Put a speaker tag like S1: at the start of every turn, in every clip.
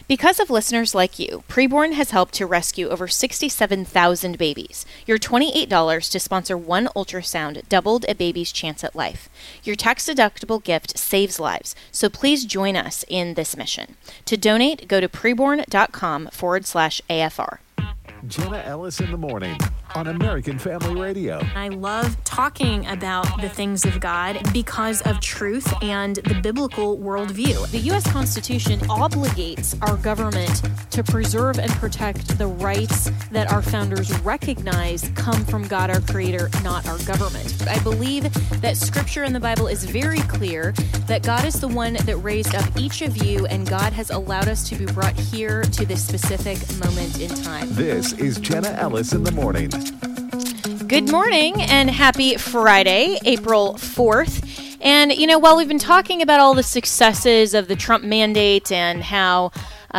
S1: Because of listeners like you, Preborn has helped to rescue over 67,000 babies. Your $28 to sponsor one ultrasound doubled a baby's chance at life. Your tax-deductible gift saves lives, so please join us in this mission. To donate, go to preborn.com/AFR.
S2: Jenna Ellis in the morning on American Family Radio.
S3: I love talking about the things of God because of truth and the biblical worldview.
S1: The U.S. Constitution obligates our government to preserve and protect the rights that our founders recognize come from God, our Creator, not our government. I believe that Scripture in the Bible is very clear that God is the one that raised up each of you, and God has allowed us to be brought here to this specific moment in time.
S2: This is Jenna Ellis in the morning.
S1: Good morning and happy Friday, April 4th. And, while we've been talking about all the successes of the Trump mandate and how,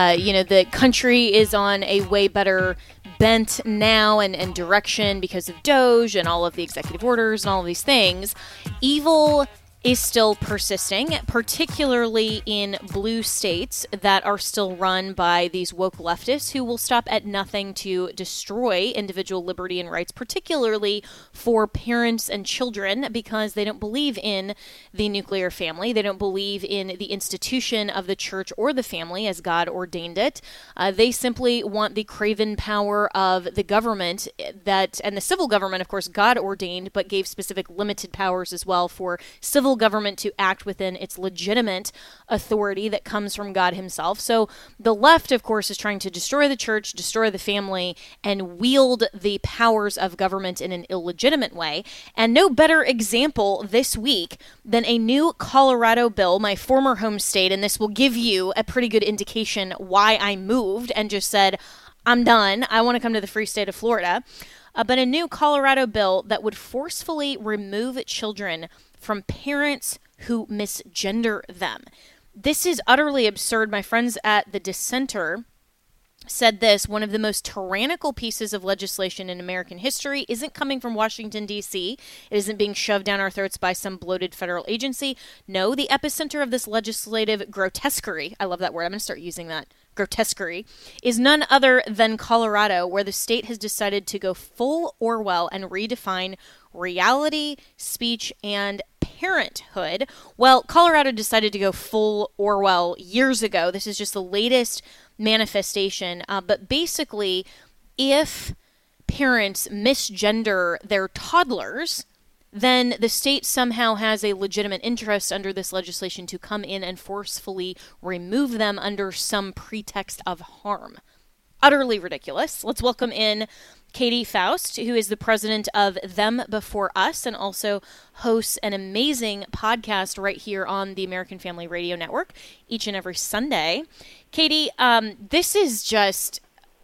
S1: the country is on a way better bent now and direction because of DOJ and all of the executive orders and all of these things, evil is still persisting, particularly in blue states that are still run by these woke leftists who will stop at nothing to destroy individual liberty and rights, particularly for parents and children, because they don't believe in the nuclear family. They don't believe in the institution of the church or the family as God ordained it. They simply want the craven power of the government and the civil government, of course, God ordained, but gave specific limited powers as well for civil government to act within its legitimate authority that comes from God himself. So the left, of course, is trying to destroy the church, destroy the family, and wield the powers of government in an illegitimate way. And no better example this week than a new Colorado bill, my former home state, and this will give you a pretty good indication why I moved and just said, I'm done. I want to come to the free state of Florida. But a new Colorado bill that would forcefully remove children from parents who misgender them. This is utterly absurd. My friends at The Dissenter said this: one of the most tyrannical pieces of legislation in American history isn't coming from Washington, D.C. It isn't being shoved down our throats by some bloated federal agency. No, the epicenter of this legislative grotesquerie, I love that word, I'm going to start using that, grotesquerie, is none other than Colorado, where the state has decided to go full Orwell and redefine reality, speech, and parenthood. Well, Colorado decided to go full Orwell years ago. This is just the latest manifestation. But basically, if parents misgender their toddlers, then the state somehow has a legitimate interest under this legislation to come in and forcefully remove them under some pretext of harm. Utterly ridiculous. Let's welcome in Katie Faust, who is the president of Them Before Us and also hosts an amazing podcast right here on the American Family Radio Network each and every Sunday. Katie, this is just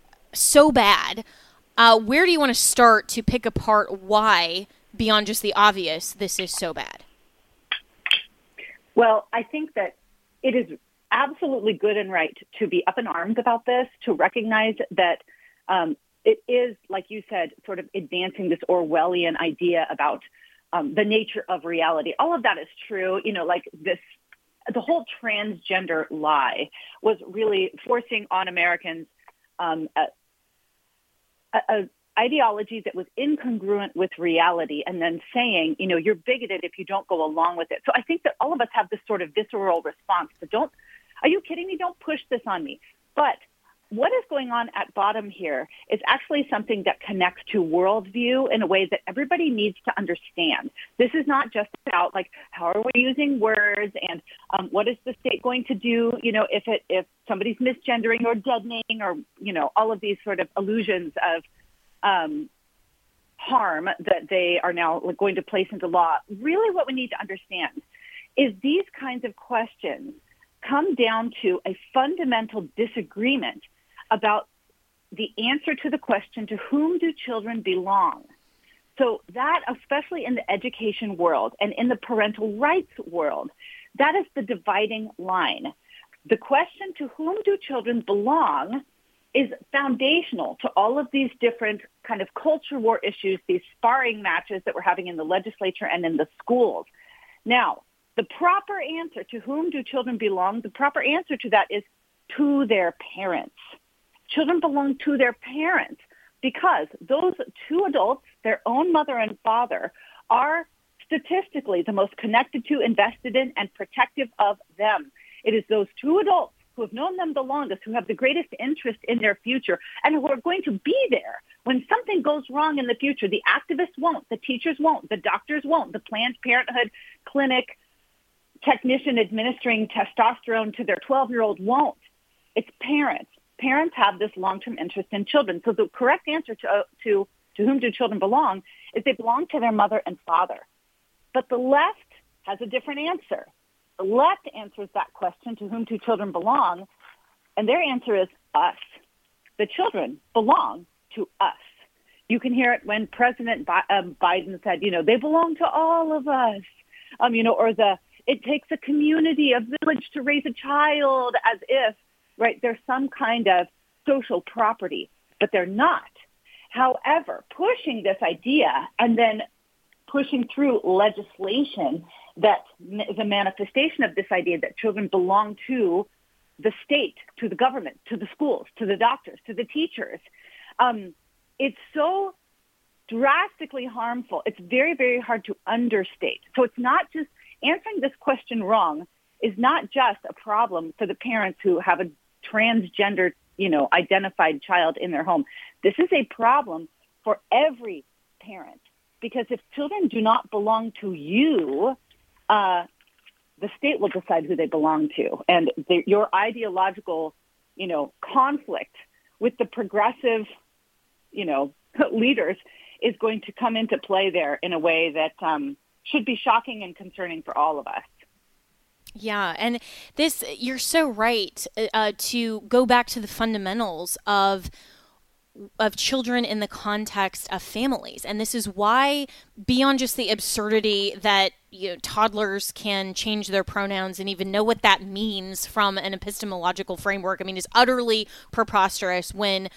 S1: so bad. Where do you want to start to pick apart why, beyond just the obvious, this is so bad?
S4: Well, I think that it is absolutely good and right to be up in arms about this, to recognize that it is, like you said, sort of advancing this Orwellian idea about the nature of reality. All of that is true. The whole transgender lie was really forcing on Americans a ideology that was incongruent with reality, and then saying, you're bigoted if you don't go along with it. So I think that all of us have this sort of visceral response to are you kidding me? Don't push this on me. But what is going on at bottom here is actually something that connects to worldview in a way that everybody needs to understand. This is not just about how are we using words and what is the state going to do, if somebody's misgendering or deadening or, all of these sort of illusions of harm that they are now going to place into law. Really what we need to understand is these kinds of questions come down to a fundamental disagreement about the answer to the question, to whom do children belong? So that, especially in the education world and in the parental rights world, that is the dividing line. The question, to whom do children belong, is foundational to all of these different kind of culture war issues, these sparring matches that we're having in the legislature and in the schools. Now, the proper answer to whom do children belong, the proper answer to that is to their parents. Children belong to their parents because those two adults, their own mother and father, are statistically the most connected to, invested in, and protective of them. It is those two adults who have known them the longest, who have the greatest interest in their future, and who are going to be there when something goes wrong in the future. The activists won't, the teachers won't, the doctors won't, the Planned Parenthood clinic technician administering testosterone to their 12-year-old won't. It's parents. Parents have this long-term interest in children. So the correct answer to whom do children belong is they belong to their mother and father. But the left has a different answer. The left answers that question, to whom do children belong, and their answer is us. The children belong to us. You can hear it when President Biden said, they belong to all of us, or it takes a community, a village to raise a child, as if, right, there's some kind of social property, but they're not. However, pushing this idea and then pushing through legislation that is a manifestation of this idea that children belong to the state, to the government, to the schools, to the doctors, to the teachers. It's so drastically harmful. It's very, very hard to understate. So it's not just answering this question wrong is not just a problem for the parents who have a transgender, identified child in their home. This is a problem for every parent, because if children do not belong to you, the state will decide who they belong to. And your ideological, conflict with the progressive, leaders is going to come into play there in a way that should be shocking and concerning for all of us.
S1: Yeah, and you're so right to go back to the fundamentals of children in the context of families. And this is why, beyond just the absurdity that toddlers can change their pronouns and even know what that means from an epistemological framework, is utterly preposterous when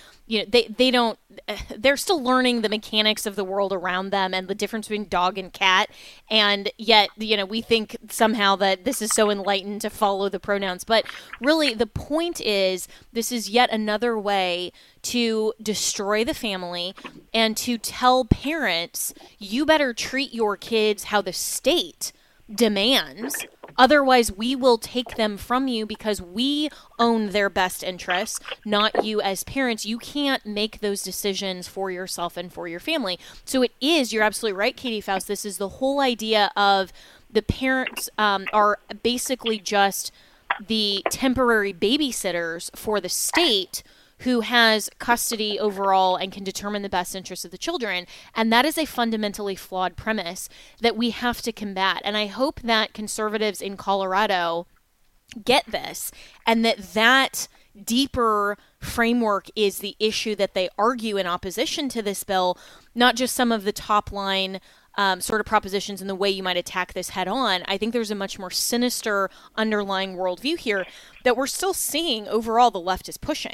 S1: they're still learning the mechanics of the world around them and the difference between dog and cat, and yet we think somehow that this is so enlightened to follow the pronouns. But really the point is, this is yet another way to destroy the family and to tell parents, you better treat your kids how the state demands. Otherwise, we will take them from you because we own their best interests, not you as parents. You can't make those decisions for yourself and for your family. So it is, you're absolutely right, Katie Faust, this is the whole idea of the parents are basically just the temporary babysitters for the state who has custody overall and can determine the best interests of the children. And that is a fundamentally flawed premise that we have to combat. And I hope that conservatives in Colorado get this, and that deeper framework is the issue that they argue in opposition to this bill, not just some of the top line sort of propositions and the way you might attack this head on. I think there's a much more sinister underlying worldview here that we're still seeing overall the left is pushing.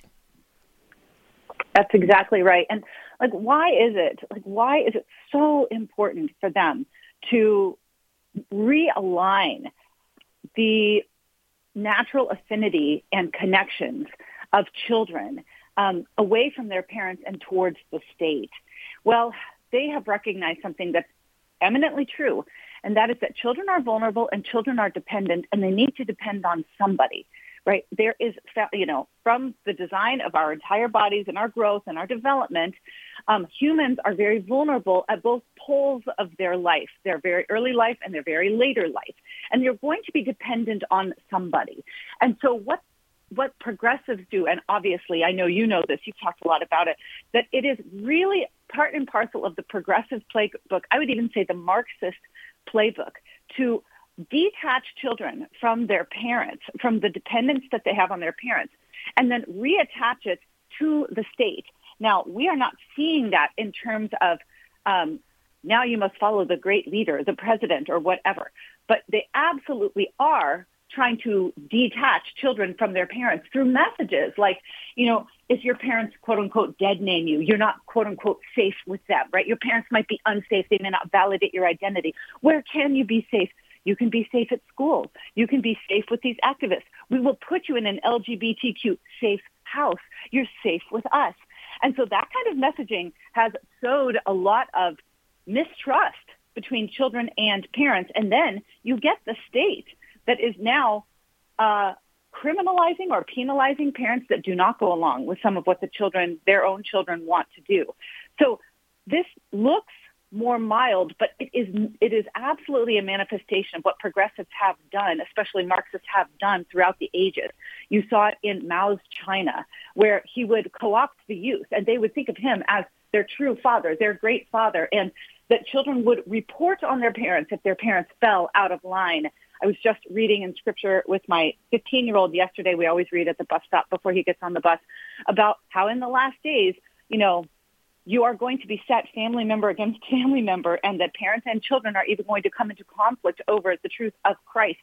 S4: That's exactly right. And why is it so important for them to realign the natural affinity and connections of children away from their parents and towards the state? Well, they have recognized something that's eminently true, and that is that children are vulnerable and children are dependent, and they need to depend on somebody. Right. There is, from the design of our entire bodies and our growth and our development, humans are very vulnerable at both poles of their life, their very early life and their very later life. And you're going to be dependent on somebody. And so what progressives do, and obviously I know you know this, you've talked a lot about it, that it is really part and parcel of the progressive playbook, I would even say the Marxist playbook, to detach children from their parents, from the dependence that they have on their parents, and then reattach it to the state. Now, we are not seeing that in terms of now you must follow the great leader, the president, or whatever. But they absolutely are trying to detach children from their parents through messages like, if your parents, quote unquote, dead name you, you're not, quote unquote, safe with them, right? Your parents might be unsafe. They may not validate your identity. Where can you be safe? You can be safe at school. You can be safe with these activists. We will put you in an LGBTQ safe house. You're safe with us. And so that kind of messaging has sowed a lot of mistrust between children and parents. And then you get the state that is now criminalizing or penalizing parents that do not go along with some of what their own children want to do. So this looks more mild, but it is absolutely a manifestation of what progressives have done, especially Marxists have done throughout the ages. You saw it in Mao's China, where he would co-opt the youth, and they would think of him as their true father, their great father, and that children would report on their parents if their parents fell out of line. I was just reading in scripture with my 15-year-old yesterday. We always read at the bus stop before he gets on the bus about how in the last days, you are going to be set family member against family member, and that parents and children are even going to come into conflict over the truth of Christ.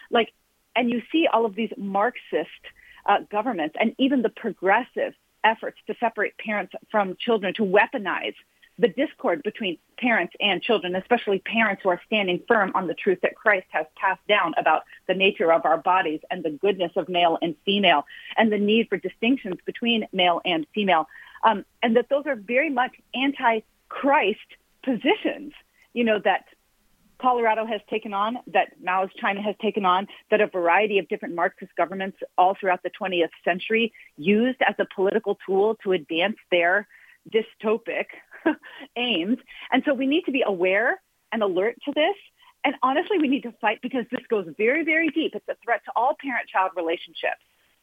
S4: And you see all of these Marxist governments and even the progressive efforts to separate parents from children, to weaponize the discord between parents and children, especially parents who are standing firm on the truth that Christ has passed down about the nature of our bodies and the goodness of male and female and the need for distinctions between male and female. And that those are very much anti-Christ positions, that Colorado has taken on, that Mao's China has taken on, that a variety of different Marxist governments all throughout the 20th century used as a political tool to advance their dystopic aims. And so we need to be aware and alert to this. And honestly, we need to fight because this goes very, very deep. It's a threat to all parent-child relationships.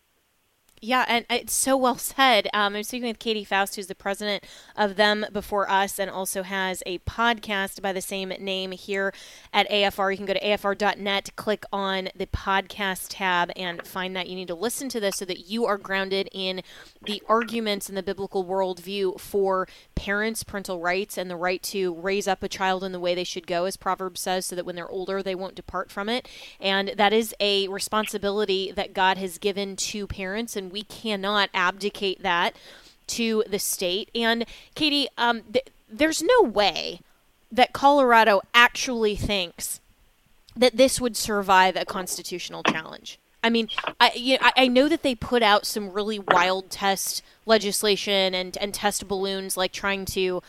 S1: Yeah, and it's so well said. I'm speaking with Katie Faust, who's the president of Them Before Us, and also has a podcast by the same name here at AFR. You can go to afr.net, click on the podcast tab, and find that. You need to listen to this so that you are grounded in the arguments in the biblical worldview for parents, parental rights, and the right to raise up a child in the way they should go, as Proverbs says, so that when they're older, they won't depart from it. And that is a responsibility that God has given to parents, and we cannot abdicate that to the state. And Katie, there's no way that Colorado actually thinks that this would survive a constitutional challenge. I mean, I know that they put out some really wild test legislation and test balloons, like trying to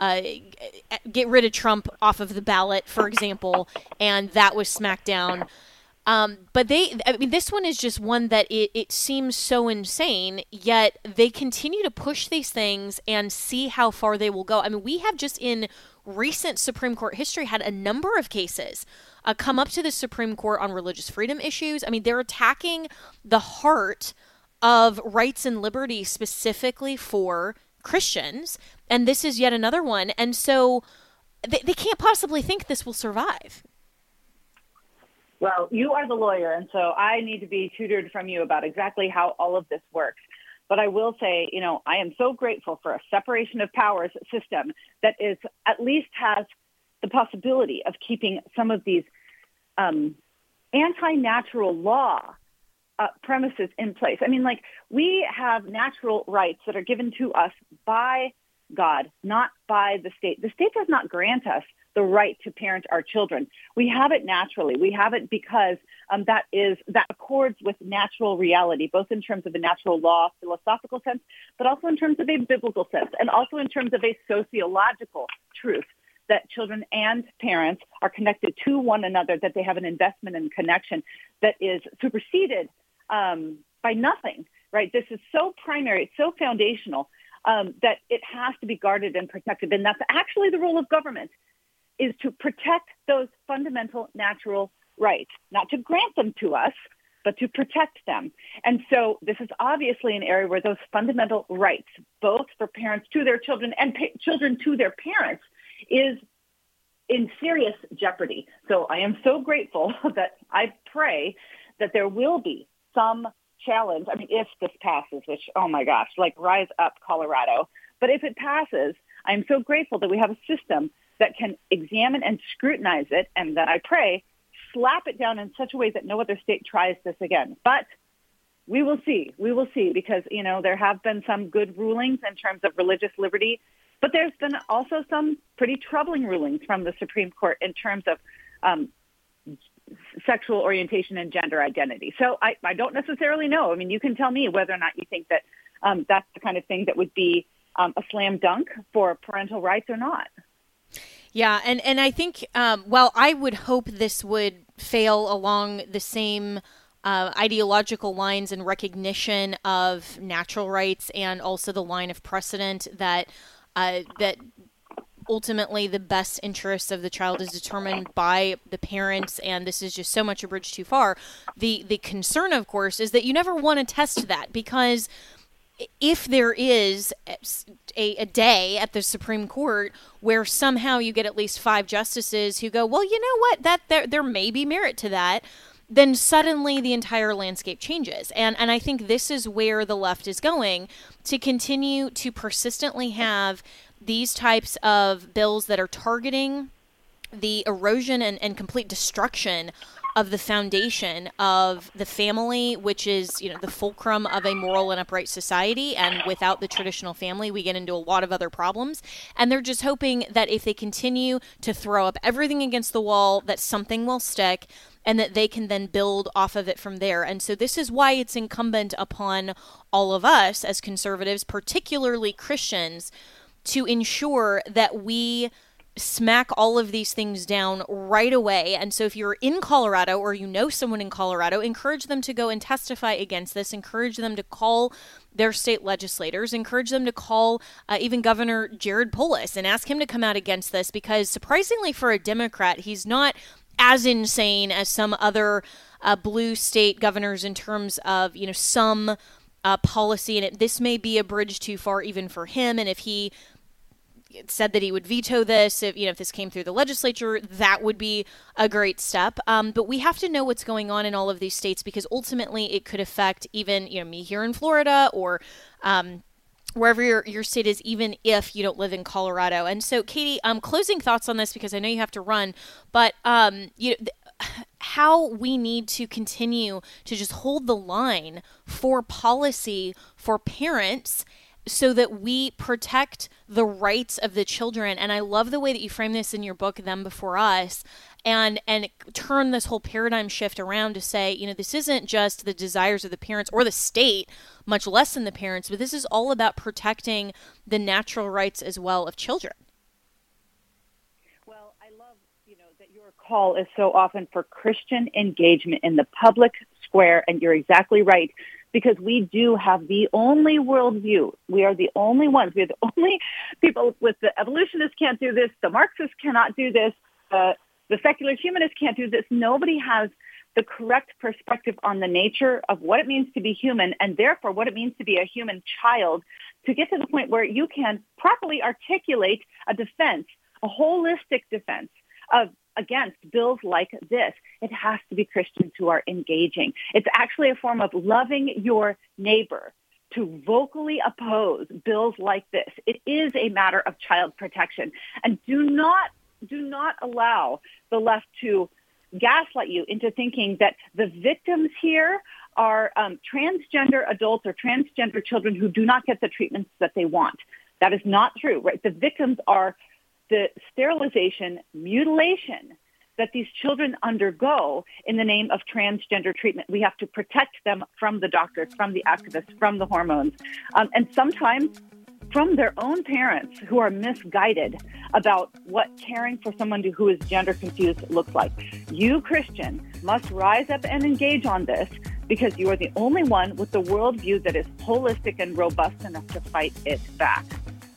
S1: get rid of Trump off of the ballot, for example, and that was smacked down. But this one is just one that it seems so insane, yet they continue to push these things and see how far they will go. I mean, we have just in recent Supreme Court history had a number of cases come up to the Supreme Court on religious freedom issues. I mean, they're attacking the heart of rights and liberty specifically for Christians, and this is yet another one. And so they can't possibly think this will survive.
S4: Well, you are the lawyer, and so I need to be tutored from you about exactly how all of this works. But I will say, I am so grateful for a separation of powers system that is at least has the possibility of keeping some of these anti-natural law premises in place. I mean, we have natural rights that are given to us by God, not by the state. The state does not grant us the right to parent our children. We have it naturally. We have it because that accords with natural reality, both in terms of a natural law philosophical sense, but also in terms of a biblical sense, and also in terms of a sociological truth that children and parents are connected to one another, that they have an investment and connection that is superseded by nothing, right? This is so primary, it's so foundational that it has to be guarded and protected. And that's actually the role of government, is to protect those fundamental natural rights, not to grant them to us, but to protect them. And so this is obviously an area where those fundamental rights, both for parents to their children and children to their parents, is in serious jeopardy. So I am so grateful that I pray that there will be some challenge. I mean, if this passes, which, oh my gosh, rise up, Colorado. But if it passes, I'm so grateful that we have a system that can examine and scrutinize it, and that I pray slap it down in such a way that no other state tries this again. But we will see. We will see, because, there have been some good rulings in terms of religious liberty, but there's been also some pretty troubling rulings from the Supreme Court in terms of sexual orientation and gender identity. So I don't necessarily know. I mean, you can tell me whether or not you think that that's the kind of thing that would be a slam dunk for parental rights or not.
S1: Yeah, and I think, well, I would hope this would fail along the same ideological lines and recognition of natural rights, and also the line of precedent that that ultimately the best interests of the child is determined by the parents, and this is just so much a bridge too far. The concern, of course, is that you never want to test that, because if there is a day at the Supreme Court where somehow you get at least 5 justices who go, well, you know what, that there may be merit to that, then suddenly the entire landscape changes. And I think this is where the left is going, to continue to persistently have these types of bills that are targeting the erosion and complete destruction of the foundation of the family, which is, you know, the fulcrum of a moral and upright society. And without the traditional family, we get into a lot of other problems. And they're just hoping that if they continue to throw up everything against the wall, that something will stick and that they can then build off of it from there. And so this is why it's incumbent upon all of us as conservatives, particularly Christians, to ensure that we smack all of these things down right away. And so if you're in Colorado, or you know someone in Colorado, encourage them to go and testify against this. Encourage them to call their state legislators. Encourage them to call even Governor Jared Polis and ask him to come out against this, because surprisingly for a Democrat, he's not as insane as some other blue state governors in terms of, you know, some policy. And this may be a bridge too far even for him. And if he said that he would veto this, if this came through the legislature, that would be a great step. But we have to know what's going on in all of these states, because ultimately it could affect even, me here in Florida, or wherever your state is, even if you don't live in Colorado. And so, Katie, closing thoughts on this, because I know you have to run, but how we need to continue to just hold the line for policy for parents, so that we protect the rights of the children. And I love the way that you frame this in your book, Them Before Us, and turn this whole paradigm shift around to say, this isn't just the desires of the parents or the state, much less than the parents, but this is all about protecting the natural rights as well of children.
S4: Well, I love, that your call is so often for Christian engagement in the public square, and you're exactly right. Because we do have the only worldview. We are the only ones. We are the only people. With the evolutionists can't do this. The Marxists cannot do this. The secular humanists can't do this. Nobody has the correct perspective on the nature of what it means to be human, and therefore what it means to be a human child, to get to the point where you can properly articulate a defense, a holistic defense against bills like this. It has to be Christians who are engaging. It's actually a form of loving your neighbor to vocally oppose bills like this. It is a matter of child protection. And do not allow the left to gaslight you into thinking that the victims here are transgender adults or transgender children who do not get the treatments that they want. That is not true, right? The victims are the sterilization, mutilation that these children undergo in the name of transgender treatment. We have to protect them from the doctors, from the activists, from the hormones, and sometimes from their own parents who are misguided about what caring for someone who is gender confused looks like. You, Christian, must rise up and engage on this, because you are the only one with the worldview that is holistic and robust enough to fight it back.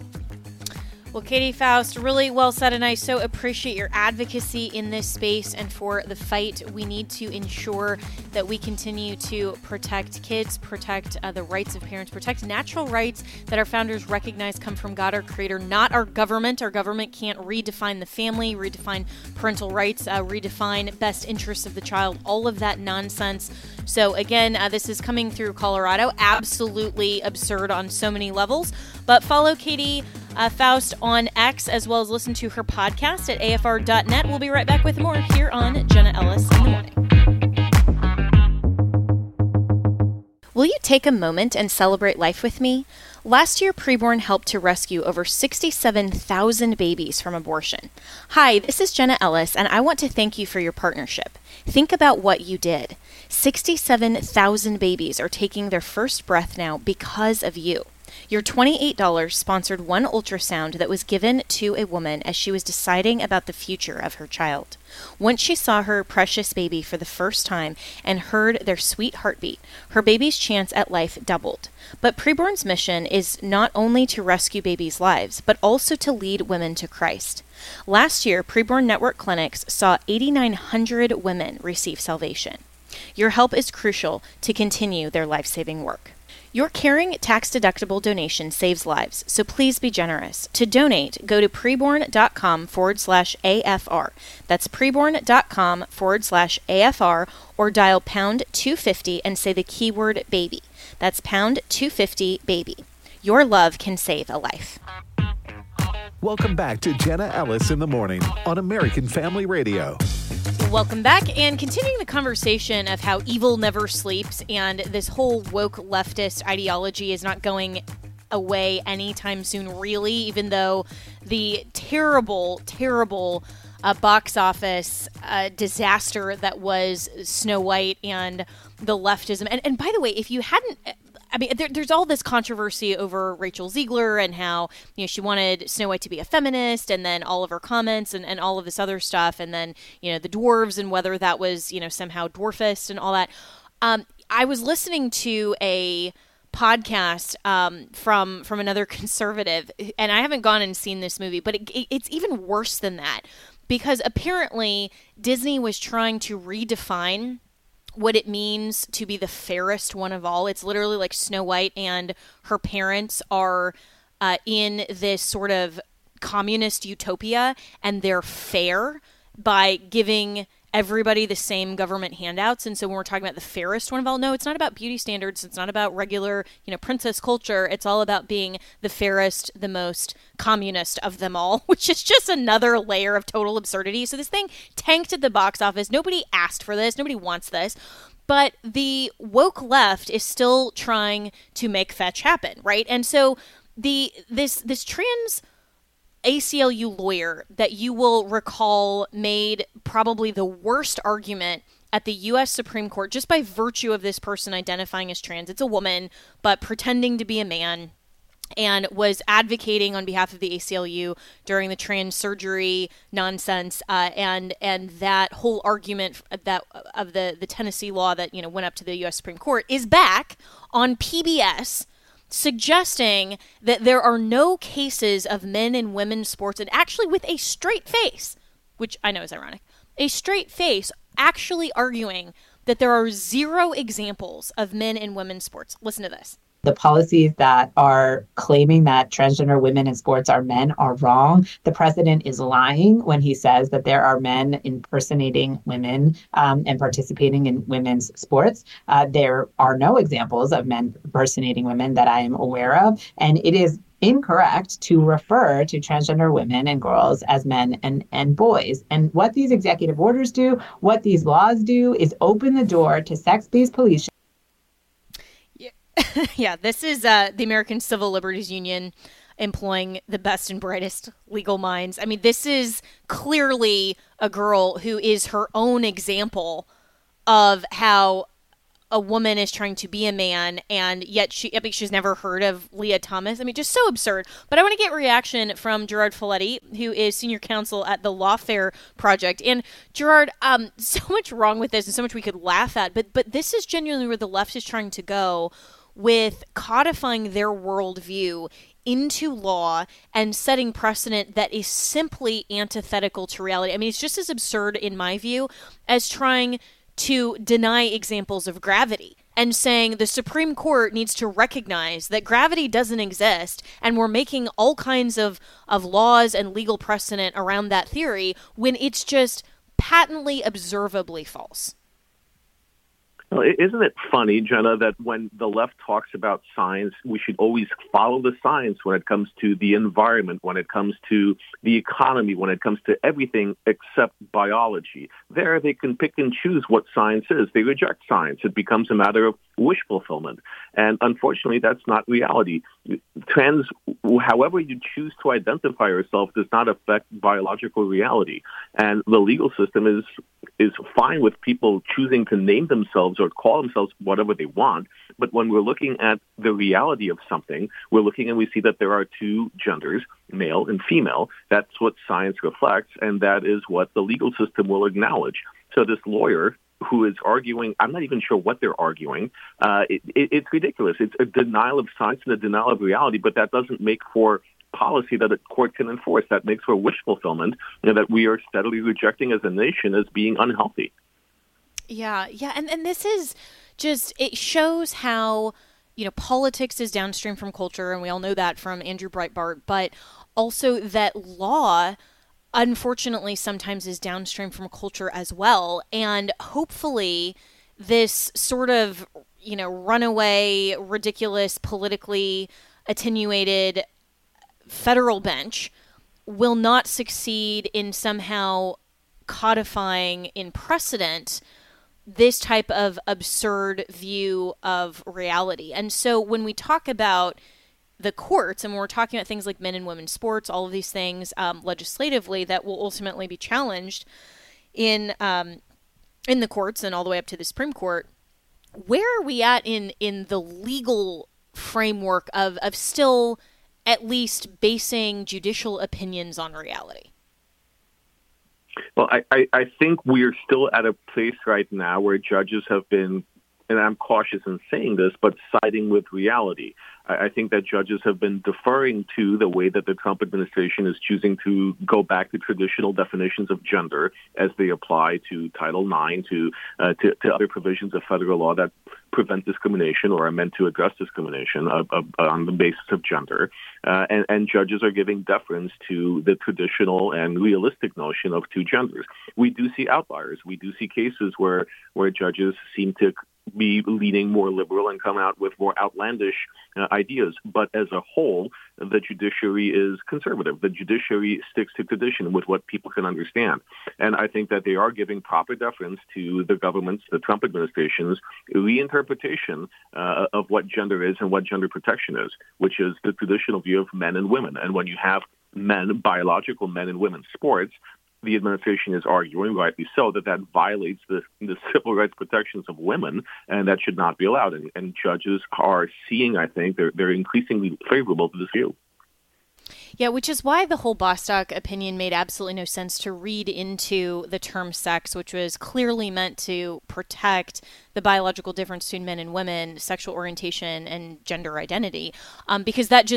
S1: Well, Katie Faust, really well said, and I so appreciate your advocacy in this space and for the fight. We need to ensure that we continue to protect kids, protect the rights of parents, protect natural rights that our founders recognize come from God, our Creator, not our government. Our government can't redefine the family, redefine parental rights, redefine best interests of the child, all of that nonsense. So again, this is coming through Colorado. Absolutely absurd on so many levels. But follow Katie Faust on X, as well as listen to her podcast at afr.net. We'll be right back with more here on Jenna Ellis in the Morning. Will you take a moment and celebrate life with me? Last year, Preborn helped to rescue over 67,000 babies from abortion. Hi, this is Jenna Ellis, and I want to thank you for your partnership. Think about what you did. 67,000 babies are taking their first breath now because of you. Your $28 sponsored one ultrasound that was given to a woman as she was deciding about the future of her child. Once she saw her precious baby for the first time and heard their sweet heartbeat, her baby's chance at life doubled. But Preborn's mission is not only to rescue babies' lives, but also to lead women to Christ. Last year, Preborn Network clinics saw 8,900 women receive salvation. Your help is crucial to continue their life-saving work. Your caring, tax-deductible donation saves lives, so please be generous. To donate, go to preborn.com/AFR. That's preborn.com/AFR, or dial pound 250 and say the keyword baby. That's pound 250 baby. Your love can save a life.
S2: Welcome back to Jenna Ellis in the Morning on American Family Radio.
S1: Welcome back, and continuing the conversation of how evil never sleeps and this whole woke leftist ideology is not going away anytime soon, really, even though the terrible box office disaster that was Snow White and the leftism. And by the way, if you hadn't... I mean, there's all this controversy over Rachel Ziegler and how, she wanted Snow White to be a feminist, and then all of her comments and all of this other stuff, and then, the dwarves and whether that was, somehow dwarfist and all that. I was listening to a podcast from another conservative, and I haven't gone and seen this movie, but it's even worse than that, because apparently Disney was trying to redefine what it means to be the fairest one of all. It's literally like Snow White and her parents are in this sort of communist utopia, and they're fair by giving everybody the same government handouts. And so when we're talking about the fairest one of all, no, it's not about beauty standards. It's not about regular, princess culture. It's all about being the fairest, the most communist of them all, which is just another layer of total absurdity. So this thing tanked at the box office. Nobody asked for this. Nobody wants this. But the woke left is still trying to make fetch happen, right? And so this trans ACLU lawyer that you will recall made probably the worst argument at the U.S. Supreme Court just by virtue of this person identifying as trans. It's a woman, but pretending to be a man, and was advocating on behalf of the ACLU during the trans surgery nonsense, and that whole argument that of the Tennessee law that went up to the U.S. Supreme Court is back on PBS, suggesting that there are no cases of men and women's sports, and actually with a straight face, which I know is ironic, a straight face actually arguing that there are zero examples of men and women's sports. Listen to this.
S5: The policies that are claiming that transgender women in sports are men are wrong. The president is lying when he says that there are men impersonating women and participating in women's sports. There are no examples of men impersonating women that I am aware of. And it is incorrect to refer to transgender women and girls as men and boys. And what these executive orders do, what these laws do, is open the door to sex-based police.
S1: Yeah, this is the American Civil Liberties Union employing the best and brightest legal minds. I mean, this is clearly a girl who is her own example of how a woman is trying to be a man, and yet she's never heard of Leah Thomas. I mean, just so absurd. But I want to get reaction from Gerard Folletti, who is senior counsel at the Lawfare Project. And Gerard, so much wrong with this and so much we could laugh at, but this is genuinely where the left is trying to go with codifying their worldview into law and setting precedent that is simply antithetical to reality. I mean, it's just as absurd, in my view, as trying to deny examples of gravity and saying the Supreme Court needs to recognize that gravity doesn't exist, and we're making all kinds of laws and legal precedent around that theory when it's just patently, observably false.
S6: Well, isn't it funny, Jenna, that when the left talks about science, we should always follow the science when it comes to the environment, when it comes to the economy, when it comes to everything except biology. There, they can pick and choose what science is. They reject science. It becomes a matter of wish fulfillment. And unfortunately, that's not reality. However you choose to identify yourself, does not affect biological reality. And the legal system is fine with people choosing to name themselves or call themselves whatever they want. But when we're looking at the reality of something, we're looking and we see that there are two genders, male and female. That's what science reflects, and that is what the legal system will acknowledge. So this lawyer who is arguing, I'm not even sure what they're arguing. It's ridiculous. It's a denial of science and a denial of reality, but that doesn't make for policy that a court can enforce. That makes for wish fulfillment, that we are steadily rejecting as a nation as being unhealthy.
S1: Yeah. And this is just, it shows how, politics is downstream from culture, and we all know that from Andrew Breitbart, but also that law, unfortunately, sometimes is downstream from culture as well. And hopefully this sort of, runaway, ridiculous, politically attenuated federal bench will not succeed in somehow codifying in precedent this type of absurd view of reality. And so when we talk about the courts, and when we're talking about things like men and women's sports, all of these things legislatively that will ultimately be challenged in the courts and all the way up to the Supreme Court, where are we at in the legal framework of still at least basing judicial opinions on reality?
S6: Well, I think we're still at a place right now where judges have been, and I'm cautious in saying this, but siding with reality. I think that judges have been deferring to the way that the Trump administration is choosing to go back to traditional definitions of gender as they apply to Title IX, to other provisions of federal law that prevent discrimination or are meant to address discrimination on the basis of gender. And judges are giving deference to the traditional and realistic notion of two genders. We do see outliers. We do see cases where judges seem to be leaning more liberal and come out with more outlandish ideas. But as a whole, the judiciary is conservative. The judiciary sticks to tradition with what people can understand. And I think that they are giving proper deference to the government's, the Trump administration's reinterpretation of what gender is and what gender protection is, which is the traditional view of men and women. And when you have men, biological men and women's sports, the administration is arguing, rightly so, that violates the civil rights protections of women, and that should not be allowed. And judges are seeing, I think, they're increasingly favorable to this view.
S1: Yeah, which is why the whole Bostock opinion made absolutely no sense to read into the term sex, which was clearly meant to protect the biological difference between men and women, sexual orientation, and gender identity, because that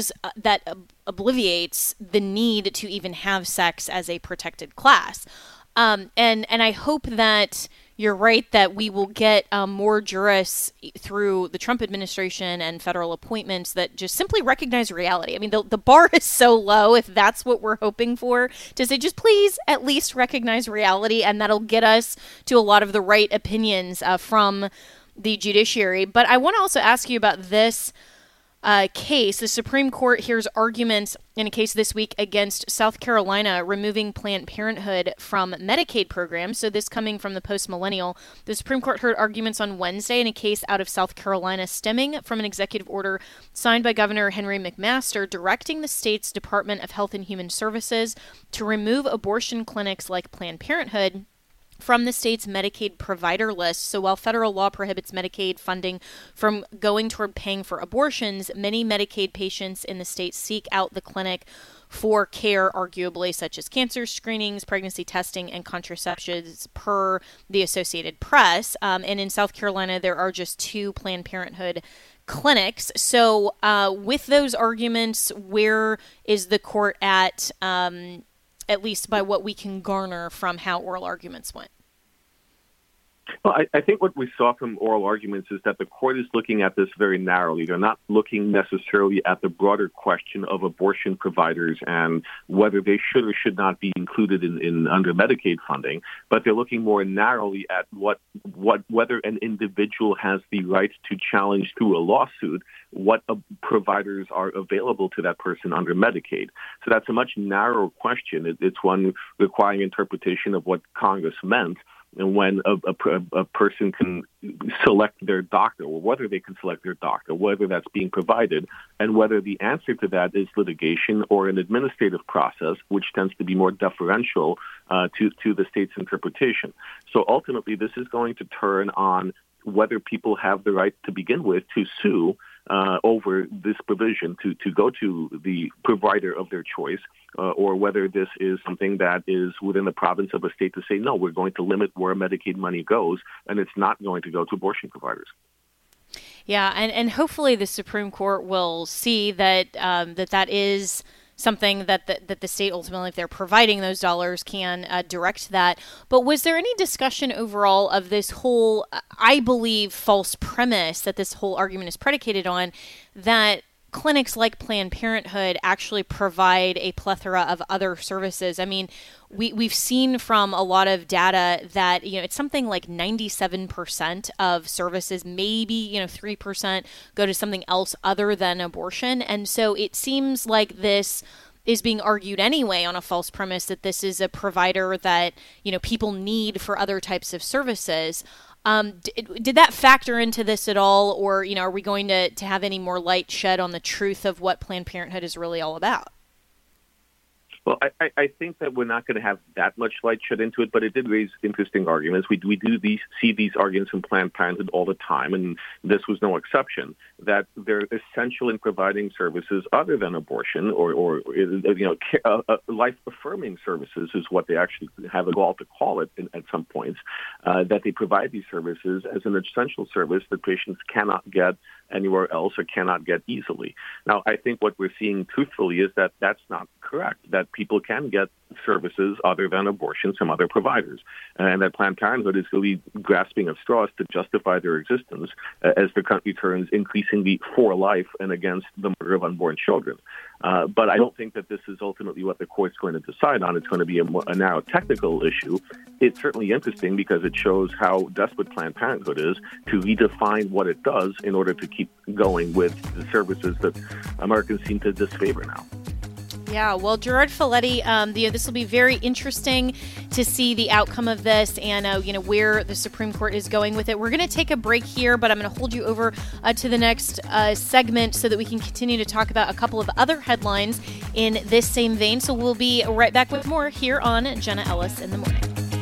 S1: obliviates the need to even have sex as a protected class. And I hope that you're right that we will get more jurists through the Trump administration and federal appointments that just simply recognize reality. I mean, the bar is so low, if that's what we're hoping for, to say just please at least recognize reality, and that'll get us to a lot of the right opinions from the judiciary. But I want to also ask you about this case. The Supreme Court hears arguments in a case this week against South Carolina removing Planned Parenthood from Medicaid programs. So this coming from the Post-Millennial. The Supreme Court heard arguments on Wednesday in a case out of South Carolina stemming from an executive order signed by Governor Henry McMaster directing the state's Department of Health and Human Services to remove abortion clinics like Planned Parenthood from the state's Medicaid provider list. So while federal law prohibits Medicaid funding from going toward paying for abortions, many Medicaid patients in the state seek out the clinic for care, arguably, such as cancer screenings, pregnancy testing, and contraceptions, per the Associated Press. And in South Carolina, there are just 2 Planned Parenthood clinics. So with those arguments, where is the court at least by what we can garner from how oral arguments went?
S6: Well, I think what we saw from oral arguments is that the court is looking at this very narrowly. They're not looking necessarily at the broader question of abortion providers and whether they should or should not be included in under Medicaid funding, but they're looking more narrowly at whether an individual has the right to challenge through a lawsuit what providers are available to that person under Medicaid. So that's a much narrower question. It's one requiring interpretation of what Congress meant. And when a person can select their doctor, or whether they can select their doctor, whether that's being provided, and whether the answer to that is litigation or an administrative process, which tends to be more deferential to the state's interpretation. So ultimately, this is going to turn on whether people have the right to begin with to sue over this provision, to go to the provider of their choice, or whether this is something that is within the province of a state to say, no, we're going to limit where Medicaid money goes, and it's not going to go to abortion providers.
S1: Yeah, and hopefully the Supreme Court will see that that is something that the state ultimately, if they're providing those dollars, can direct that. But was there any discussion overall of this whole, I believe, false premise that this whole argument is predicated on, that clinics like Planned Parenthood actually provide a plethora of other services? I mean, we've seen from a lot of data that, it's something like 97% of services, maybe, 3% go to something else other than abortion. And so it seems like this is being argued anyway on a false premise that this is a provider that, people need for other types of services. Did that factor into this at all? Or, are we going to have any more light shed on the truth of what Planned Parenthood is really all about?
S6: Well, I think that we're not going to have that much light shed into it, but it did raise interesting arguments. We do see these arguments in Planned Parenthood all the time, and this was no exception, that they're essential in providing services other than abortion or life-affirming services is what they actually have a goal to call it at some points, that they provide these services as an essential service that patients cannot get anywhere else or cannot get easily. Now, I think what we're seeing truthfully is that that's not correct, that people can get services other than abortion from other providers, and that Planned Parenthood is really grasping at straws to justify their existence as the country turns increasingly for life and against the murder of unborn children. But I don't think that this is ultimately what the court's going to decide on. It's going to be a narrow technical issue. It's certainly interesting because it shows how desperate Planned Parenthood is to redefine what it does in order to keep going with the services that Americans seem to disfavor now.
S1: Yeah, well, Gerard Filitti, this will be very interesting to see the outcome of this and, where the Supreme Court is going with it. We're going to take a break here, but I'm going to hold you over to the next segment so that we can continue to talk about a couple of other headlines in this same vein. So we'll be right back with more here on Jenna Ellis in the Morning.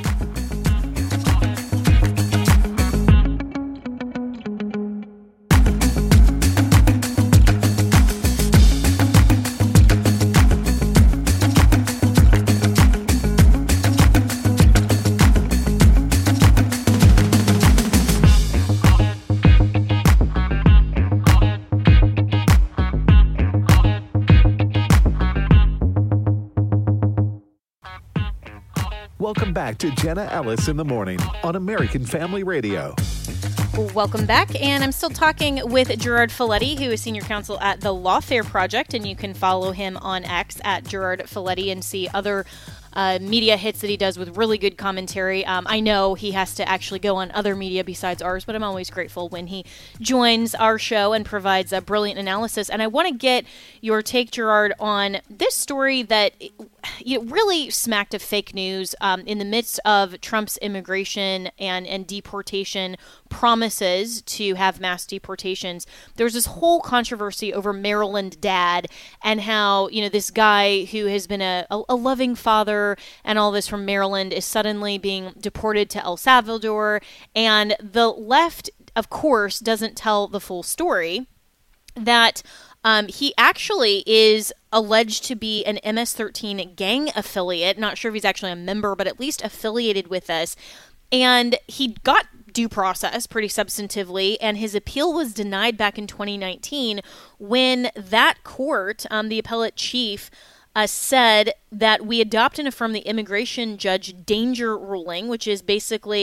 S2: Welcome back to Jenna Ellis in the Morning on American Family Radio.
S1: Welcome back, and I'm still talking with Gerard Filitti, who is senior counsel at the Lawfare Project, and you can follow him on X at Gerard Filitti and see other media hits that he does with really good commentary. I know he has to actually go on other media besides ours, but I'm always grateful when he joins our show and provides a brilliant analysis. And I want to get your take, Gerard, on this story that really smacked of fake news in the midst of Trump's immigration and deportation promises to have mass deportations. There's this whole controversy over Maryland Dad and how, this guy who has been a loving father and all this from Maryland is suddenly being deported to El Salvador. And the left, of course, doesn't tell the full story, that he actually is alleged to be an MS-13 gang affiliate. Not sure if he's actually a member, but at least affiliated with us. And he got due process pretty substantively, and his appeal was denied back in 2019 when that court, the appellate chief, said that we adopt and affirm the immigration judge danger ruling, which is basically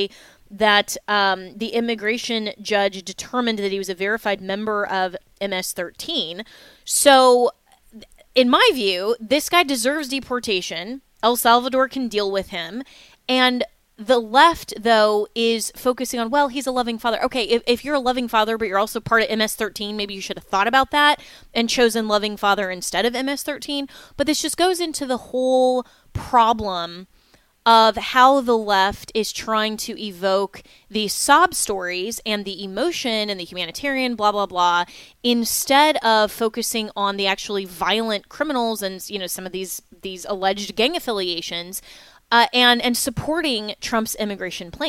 S1: that the immigration judge determined that he was a verified member of MS-13. So in my view, this guy deserves deportation. El Salvador can deal with him. And the left, though, is focusing on, well, he's a loving father. Okay, if you're a loving father, but you're also part of MS-13, maybe you should have thought about that and chosen loving father instead of MS-13. But this just goes into the whole problem of how the left is trying to evoke these sob stories and the emotion and the humanitarian blah, blah, blah, instead of focusing on the actually violent criminals and, you know, some of these alleged gang affiliations and supporting Trump's immigration plan.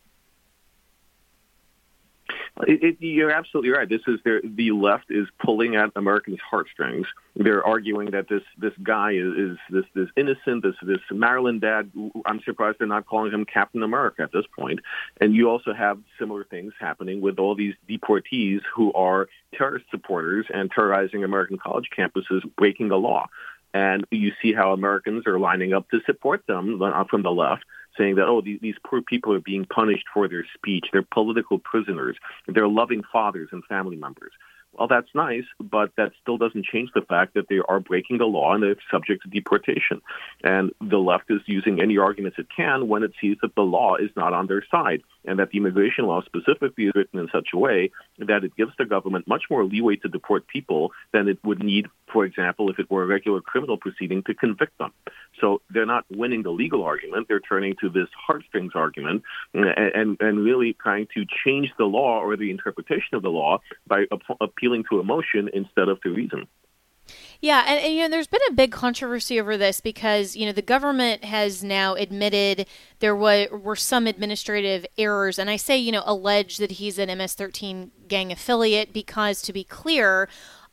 S6: You're absolutely right. The left is pulling at Americans' heartstrings. They're arguing that this guy is this innocent, this Maryland dad. I'm surprised they're not calling him Captain America at this point. And you also have similar things happening with all these deportees who are terrorist supporters and terrorizing American college campuses, breaking the law. And you see how Americans are lining up to support them from the left, saying that, oh, these poor people are being punished for their speech. They're political prisoners. They're loving fathers and family members. Well, that's nice, but that still doesn't change the fact that they are breaking the law and they're subject to deportation. And the left is using any arguments it can when it sees that the law is not on their side, and that the immigration law specifically is written in such a way that it gives the government much more leeway to deport people than it would need, for example, if it were a regular criminal proceeding to convict them. So they're not winning the legal argument. They're turning to this heartstrings argument and really trying to change the law or the interpretation of the law by appealing to emotion instead of to reason.
S1: Yeah, and you know, there's been a big controversy over this because, you know, the government has now admitted there were some administrative errors, and I say, you know, alleged that he's an MS-13 gang affiliate because, to be clear,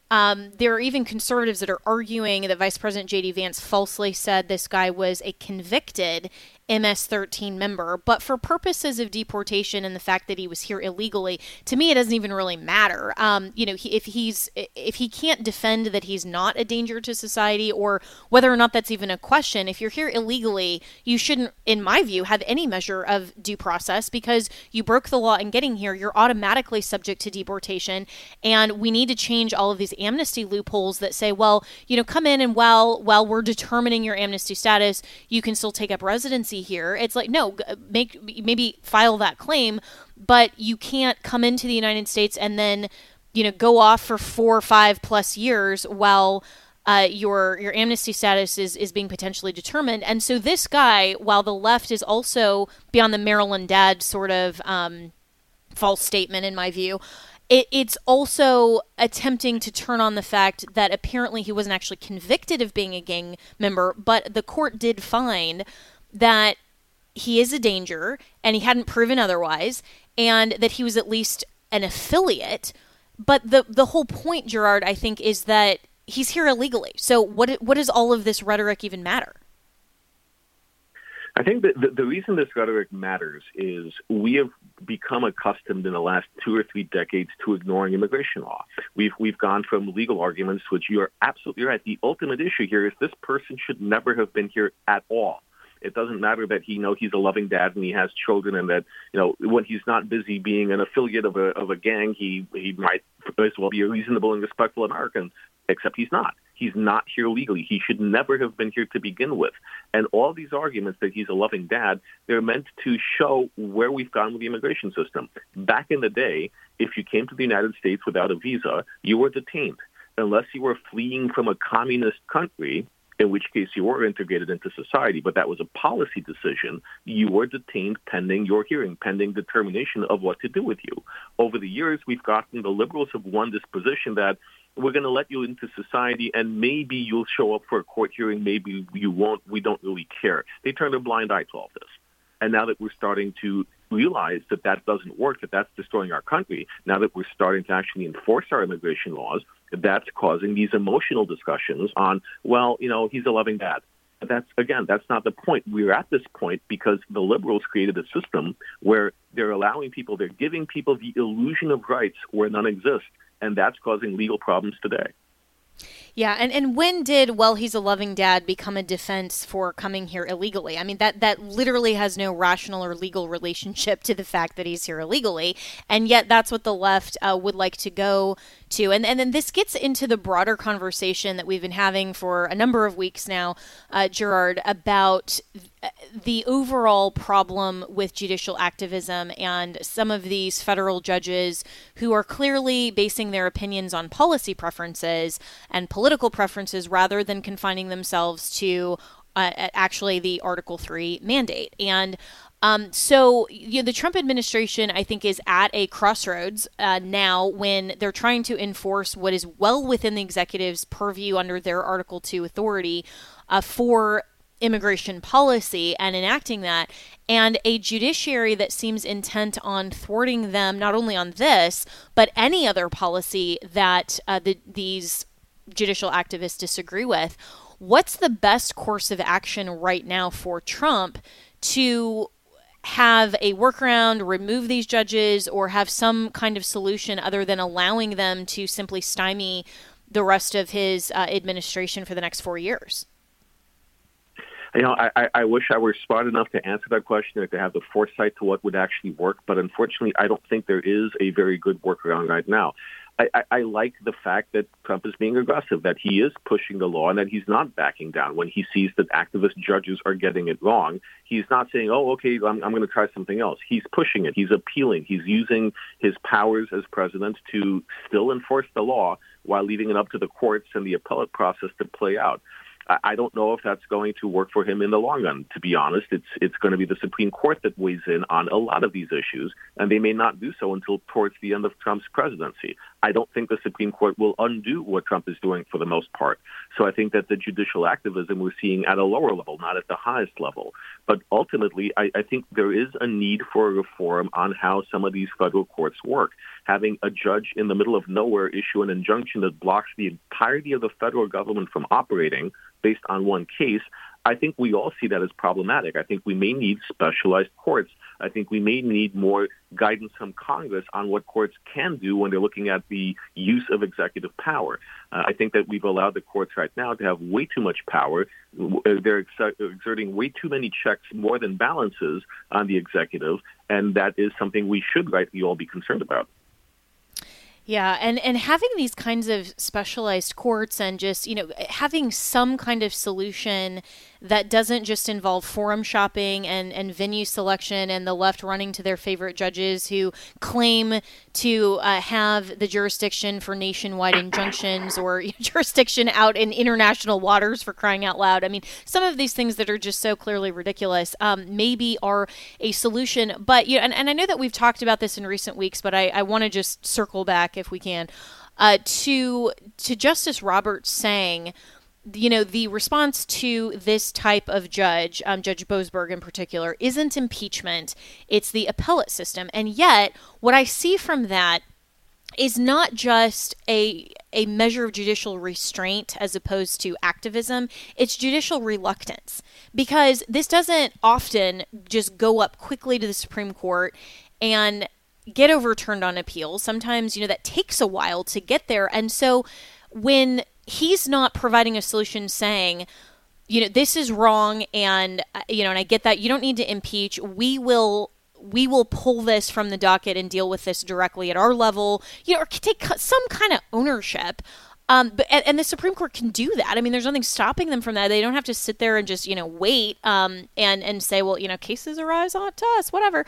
S1: there are even conservatives that are arguing that Vice President J.D. Vance falsely said this guy was a convicted MS-13 member, but for purposes of deportation and the fact that he was here illegally, to me, it doesn't even really matter. You know, if he can't defend that he's not a danger to society, or whether or not that's even a question, if you're here illegally, you shouldn't, in my view, have any measure of due process because you broke the law in getting here. You're automatically subject to deportation, and we need to change all of these amnesty loopholes that say, well, you know, come in and while we're determining your amnesty status, you can still take up residency here. It's like, no, maybe file that claim, but you can't come into the United States and then, you know, go off for 4 or 5 plus years while your amnesty status is being potentially determined. And so this guy, while the left is also beyond the Maryland dad sort of false statement, in my view, it's also attempting to turn on the fact that apparently he wasn't actually convicted of being a gang member, but the court did find that he is a danger and he hadn't proven otherwise, and that he was at least an affiliate. But the whole point, Gerard, I think, is that he's here illegally. So what does all of this rhetoric even matter?
S6: I think that the reason this rhetoric matters is we have become accustomed in the last 2 or 3 decades to ignoring immigration law. We've gone from legal arguments, which you are absolutely right. The ultimate issue here is this person should never have been here at all. It doesn't matter that he's a loving dad and he has children, and that, you know, when he's not busy being an affiliate of a gang, he might as well be a reasonable and respectful American, except he's not. He's not here legally. He should never have been here to begin with. And all these arguments that he's a loving dad, they're meant to show where we've gone with the immigration system. Back in the day, if you came to the United States without a visa, you were detained. Unless you were fleeing from a communist country, in which case you were integrated into society, but that was a policy decision, you were detained pending your hearing, pending determination of what to do with you. Over the years, we've gotten, the liberals have won this position that we're going to let you into society and maybe you'll show up for a court hearing, maybe you won't, we don't really care. They turned a blind eye to all this. And now that we're starting to realize that that doesn't work, that that's destroying our country, now that we're starting to actually enforce our immigration laws, that's causing these emotional discussions on, well, you know, he's a loving dad. That's not the point. We're at this point because the liberals created a system where they're giving people the illusion of rights where none exist, and that's causing legal problems today.
S1: Yeah, and when did, well, he's a loving dad become a defense for coming here illegally? I mean, that literally has no rational or legal relationship to the fact that he's here illegally, and yet that's what the left would like to go to. And then this gets into the broader conversation that we've been having for a number of weeks now, Gerard, about the overall problem with judicial activism and some of these federal judges who are clearly basing their opinions on policy preferences and political preferences rather than confining themselves to actually the Article 3 mandate. And so the Trump administration, I think, is at a crossroads now when they're trying to enforce what is well within the executive's purview under their Article 2 authority for immigration policy and enacting that, and a judiciary that seems intent on thwarting them not only on this, but any other policy that these judicial activists disagree with. What's the best course of action right now for Trump to have a workaround, remove these judges, or have some kind of solution other than allowing them to simply stymie the rest of his administration for the next 4 years?
S6: I wish I were smart enough to answer that question or to have the foresight to what would actually work. But unfortunately, I don't think there is a very good workaround right now. I like the fact that Trump is being aggressive, that he is pushing the law and that he's not backing down when he sees that activist judges are getting it wrong. He's not saying, oh, okay, I'm going to try something else. He's pushing it. He's appealing. He's using his powers as president to still enforce the law while leaving it up to the courts and the appellate process to play out. I don't know if that's going to work for him in the long run. To be honest, it's going to be the Supreme Court that weighs in on a lot of these issues, and they may not do so until towards the end of Trump's presidency. I don't think the Supreme Court will undo what Trump is doing for the most part. So I think that the judicial activism we're seeing at a lower level, not at the highest level. But ultimately, I think there is a need for a reform on how some of these federal courts work. Having a judge in the middle of nowhere issue an injunction that blocks the entirety of the federal government from operating based on one case, I think we all see that as problematic. I think we may need specialized courts. I think we may need more guidance from Congress on what courts can do when they're looking at the use of executive power. I think that we've allowed the courts right now to have way too much power. They're exerting way too many checks, more than balances, on the executive, and that is something we should rightly all be concerned about.
S1: Yeah, and having these kinds of specialized courts and just, having some kind of solution that doesn't just involve forum shopping and venue selection and the left running to their favorite judges who claim to have the jurisdiction for nationwide injunctions or jurisdiction out in international waters, for crying out loud. I mean, some of these things that are just so clearly ridiculous maybe are a solution. But, and I know that we've talked about this in recent weeks, but I want to just circle back, if we can, to Justice Roberts saying, the response to this type of judge, Judge Boasberg in particular, isn't impeachment, it's the appellate system. And yet, what I see from that is not just a measure of judicial restraint as opposed to activism, it's judicial reluctance. Because this doesn't often just go up quickly to the Supreme Court and get overturned on appeal. Sometimes, that takes a while to get there. And so when he's not providing a solution saying, this is wrong and, and I get that you don't need to impeach. We will pull this from the docket and deal with this directly at our level, or take some kind of ownership. And the Supreme Court can do that. I mean, there's nothing stopping them from that. They don't have to sit there and just, wait and say, well, cases arise on to us, whatever.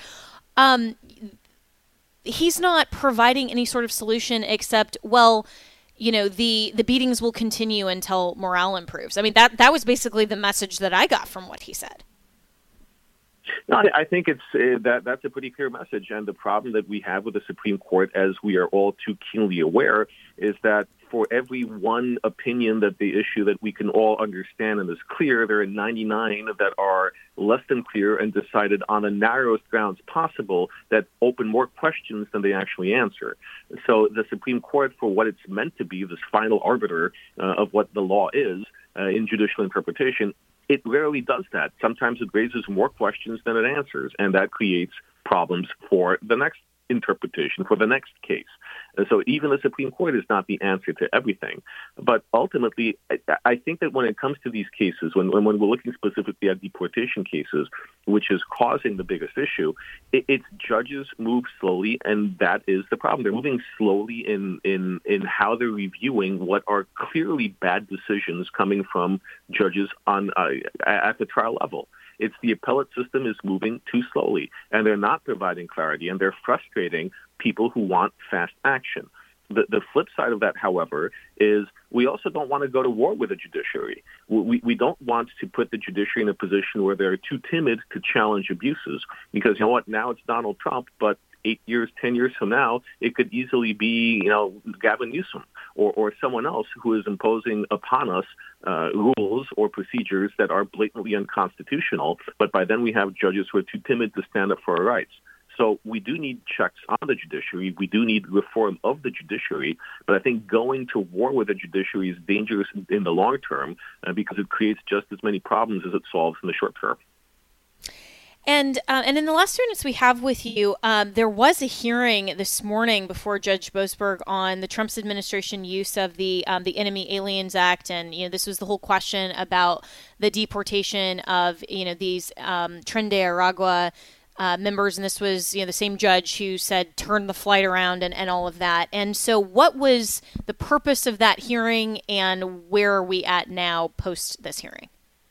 S1: He's not providing any sort of solution except, well, the beatings will continue until morale improves. I mean, that was basically the message that I got from what he said.
S6: No, I think that's a pretty clear message. And the problem that we have with the Supreme Court, as we are all too keenly aware, is that for every one opinion that they issue that we can all understand and is clear, there are 99 that are less than clear and decided on the narrowest grounds possible that open more questions than they actually answer. So the Supreme Court, for what it's meant to be, this final arbiter of what the law is in judicial interpretation, it rarely does that. Sometimes it raises more questions than it answers, and that creates problems for the next interpretation for the next case. And so even the Supreme Court is not the answer to everything. But ultimately, I think that when it comes to these cases, when we're looking specifically at deportation cases, which is causing the biggest issue, it's judges move slowly, and that is the problem. They're moving slowly in how they're reviewing what are clearly bad decisions coming from judges at the trial level. It's the appellate system is moving too slowly, and they're not providing clarity, and they're frustrating people who want fast action. The flip side of that, however, is we also don't want to go to war with the judiciary. We don't want to put the judiciary in a position where they're too timid to challenge abuses, because you know what? Now it's Donald Trump, but 8 years, 10 years from now, it could easily be, Gavin Newsom or someone else who is imposing upon us rules or procedures that are blatantly unconstitutional. But by then we have judges who are too timid to stand up for our rights. So we do need checks on the judiciary. We do need reform of the judiciary. But I think going to war with the judiciary is dangerous in the long term because it creates just as many problems as it solves in the short term.
S1: And in the last 2 minutes we have with you, there was a hearing this morning before Judge Boasberg on the Trump's administration use of the Enemy Aliens Act, and this was the whole question about the deportation of these Tren de Aragua members, and this was the same judge who said turn the flight around and all of that. And so, what was the purpose of that hearing, and where are we at now post this hearing?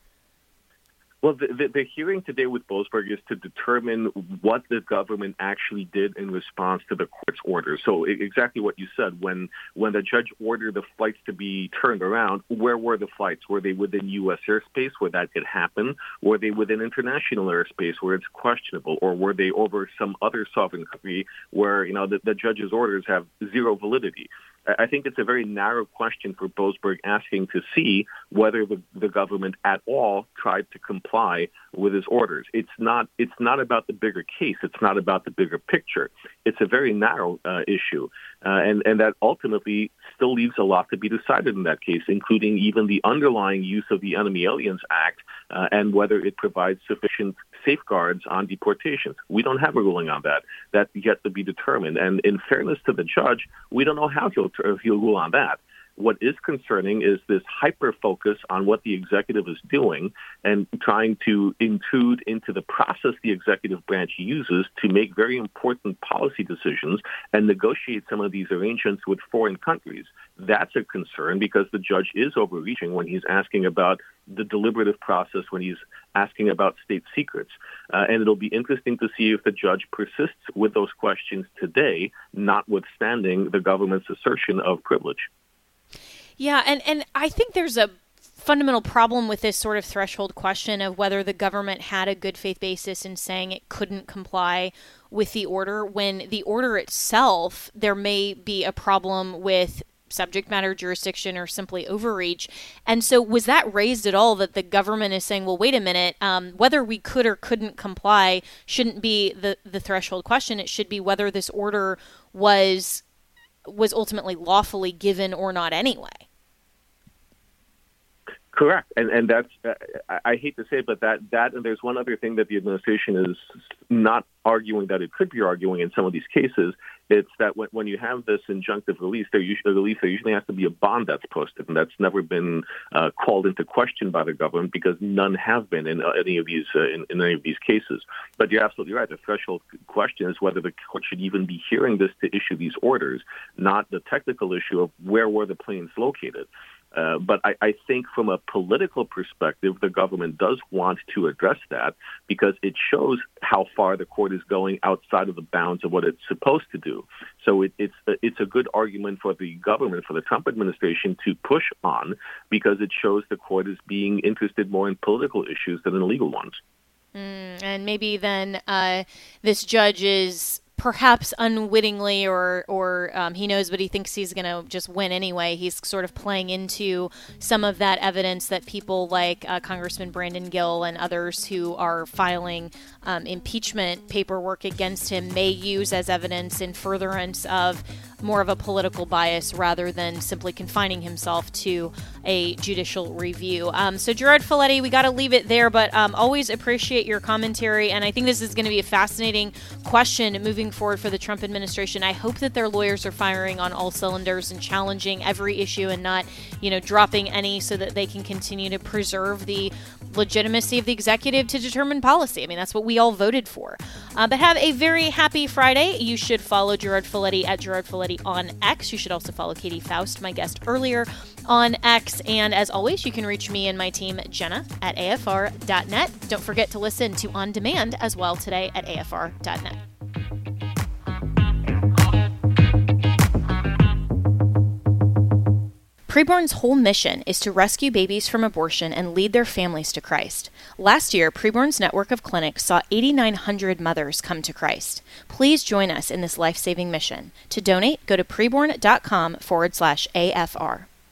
S6: Well, the hearing today with Boasberg is to determine what the government actually did in response to the court's order. So exactly what you said, when the judge ordered the flights to be turned around, where were the flights? Were they within U.S. airspace where that could happen? Were they within international airspace where it's questionable? Or were they over some other sovereign country where, the judge's orders have zero validity? I think it's a very narrow question for Boasberg asking to see whether the government at all tried to comply with his orders. It's not about the bigger case. It's not about the bigger picture. It's a very narrow issue. And that ultimately still leaves a lot to be decided in that case, including even the underlying use of the Enemy Aliens Act and whether it provides sufficient safeguards on deportations. We don't have a ruling on that. That's yet to be determined. And in fairness to the judge, we don't know how he'll rule on that. What is concerning is this hyper-focus on what the executive is doing and trying to intrude into the process the executive branch uses to make very important policy decisions and negotiate some of these arrangements with foreign countries. That's a concern because the judge is overreaching when he's asking about the deliberative process, when he's asking about state secrets. And it'll be interesting to see if the judge persists with those questions today, notwithstanding the government's assertion of privilege.
S1: Yeah, and I think there's a fundamental problem with this sort of threshold question of whether the government had a good faith basis in saying it couldn't comply with the order, when the order itself, there may be a problem with subject matter jurisdiction or simply overreach. And so was that raised at all, that the government is saying, well, wait a minute, whether we could or couldn't comply shouldn't be the threshold question. It should be whether this order was ultimately lawfully given or not anyway.
S6: Correct. And that's, I hate to say it, but that and there's one other thing that the administration is not arguing that it could be arguing in some of these cases. It's that when you have this injunctive release, there usually has to be a bond that's posted, and that's never been called into question by the government because none have been in any of these cases. But you're absolutely right. The threshold question is whether the court should even be hearing this to issue these orders, not the technical issue of where were the planes located. But I think from a political perspective, the government does want to address that because it shows how far the court is going outside of the bounds of what it's supposed to do. So it's a good argument for the government, for the Trump administration, to push on because it shows the court is being interested more in political issues than in legal ones.
S1: And maybe then this judge is perhaps unwittingly or he knows, but he thinks he's going to just win anyway. He's sort of playing into some of that evidence that people like Congressman Brandon Gill and others who are filing impeachment paperwork against him may use as evidence in furtherance of more of a political bias rather than simply confining himself to a judicial review. So Gerard Filitti, we got to leave it there, but always appreciate your commentary. And I think this is going to be a fascinating question moving forward for the Trump administration. I hope that their lawyers are firing on all cylinders and challenging every issue and not, dropping any, so that they can continue to preserve the legitimacy of the executive to determine policy. I mean, that's what we all voted for. But have a very happy Friday. You should follow Gerard Filitti at Gerard Filitti on X. You should also follow Katie Faust, my guest earlier, on X. And as always, you can reach me and my team, Jenna, at afr.net. Don't forget to listen to On Demand as well today at afr.net. Preborn's whole mission is to rescue babies from abortion and lead their families to Christ. Last year, Preborn's network of clinics saw 8,900 mothers come to Christ. Please join us in this life-saving mission. To donate, go to preborn.com/AFR.